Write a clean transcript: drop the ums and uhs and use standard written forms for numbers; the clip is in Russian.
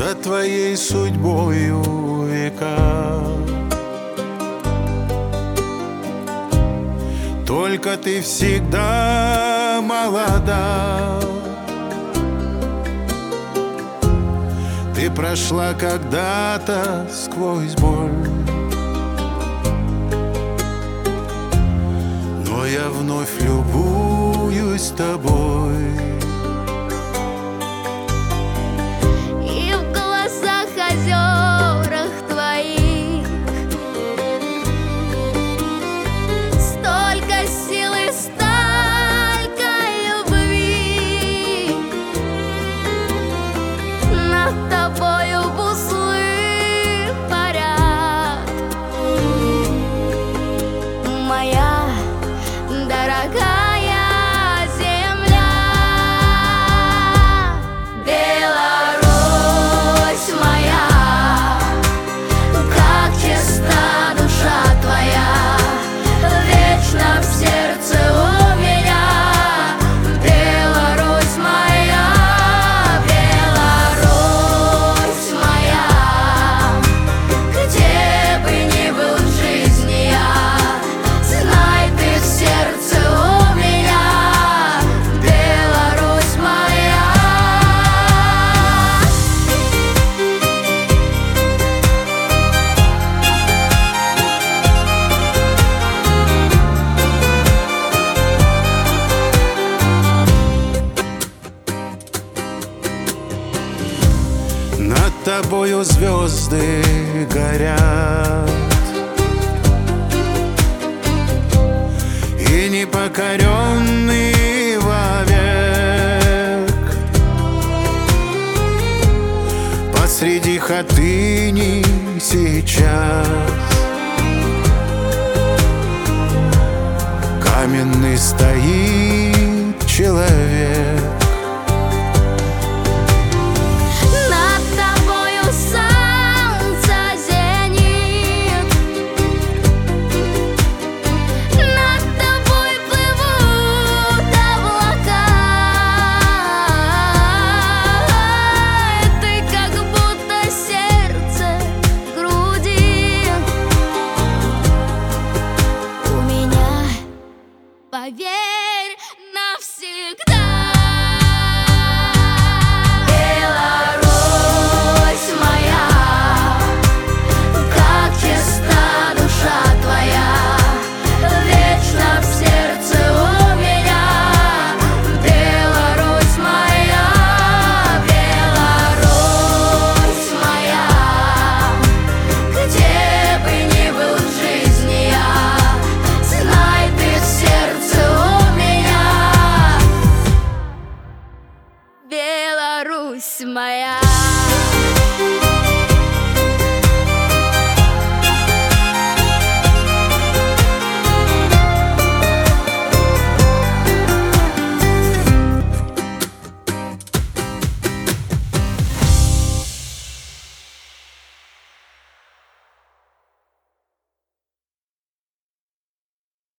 за твоей судьбою века. Только ты всегда молода, ты прошла когда-то сквозь боль, но я вновь любуюсь тобой. И в глазах, озерах твоих столько силы, столько любви. Над тобою буслы парят, моя дорогая земля. Беларусь моя, как чиста душа твоя, вечно в сердце у меня. Беларусь моя, Беларусь моя, где бы ни был в жизни я, знай, ты в сердце у меня. Беларусь моя. Над тобою звезды горят, и непокоренный вовек посреди Хатыни сейчас каменный стоит человек. Над тобою солнце зенит, над тобой плывут облака. Ты как будто сердце в груди у меня, поверь, навсегда. Беларусь моя, как чиста душа твоя, вечно в сердце у меня. Беларусь моя, Беларусь моя, где бы ни был в жизни я, знай, ты в сердце у меня. Беларусь моя.